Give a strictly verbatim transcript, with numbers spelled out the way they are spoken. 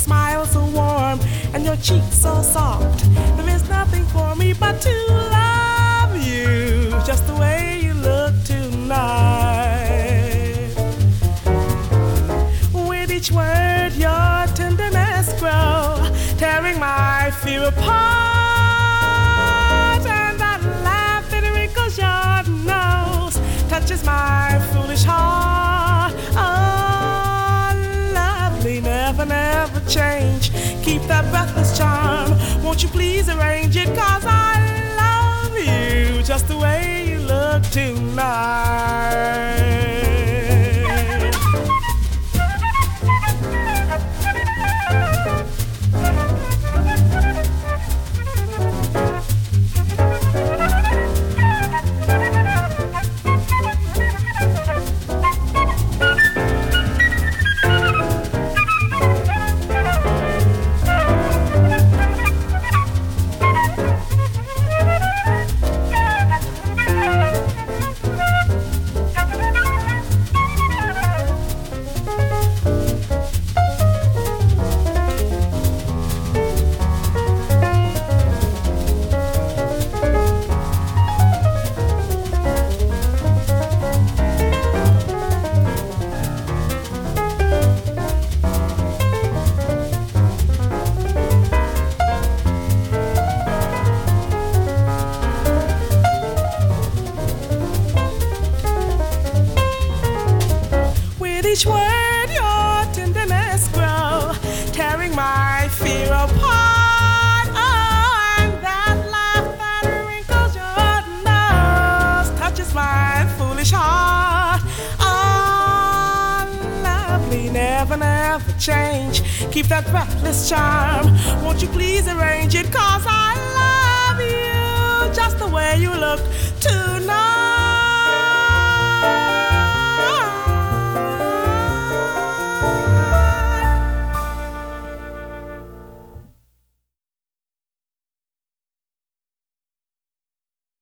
smile so warm and your cheeks so soft. There is nothing for me but to love you just the way you look tonight. With each word your tenderness grows, tearing my fear apart. And that laugh that wrinkles your nose touches my foolish heart. Oh, lovely, never, never change. Keep that breathless charm. Won't you please arrange it? 'Cause I love you just the way you look tonight. Each word your tenderness grow, tearing my fear apart. Oh, and that laugh that wrinkles your nose touches my foolish heart. Oh, lovely, never, never change. Keep that breathless charm. Won't you please arrange it? 'Cause I love you just the way you look tonight.